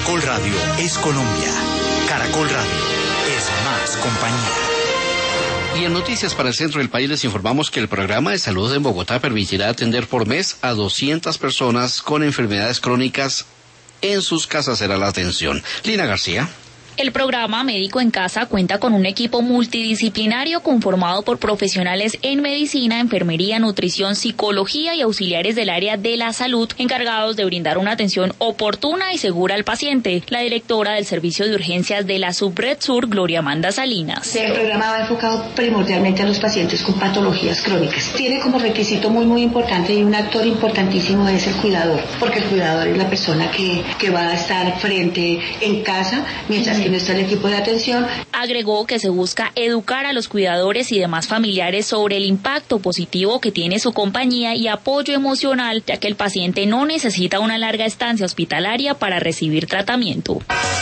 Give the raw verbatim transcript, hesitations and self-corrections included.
Caracol Radio es Colombia. Caracol Radio es más compañía. Y en noticias para el centro del país les informamos que el programa de salud en Bogotá permitirá atender por mes a doscientas personas con enfermedades crónicas. En sus casas será la atención. Lina García. El programa Médico en Casa cuenta con un equipo multidisciplinario conformado por profesionales en medicina, enfermería, nutrición, psicología y auxiliares del área de la salud encargados de brindar una atención oportuna y segura al paciente. La directora del Servicio de Urgencias de la Subred Sur, Gloria Amanda Salinas. El programa va enfocado primordialmente a los pacientes con patologías crónicas. Tiene como requisito muy muy importante y un actor importantísimo es el cuidador, porque el cuidador es la persona que, que va a estar frente en casa mientras que no está el equipo de atención. Agregó que se busca educar a los cuidadores y demás familiares sobre el impacto positivo que tiene su compañía y apoyo emocional, ya que el paciente no necesita una larga estancia hospitalaria para recibir tratamiento.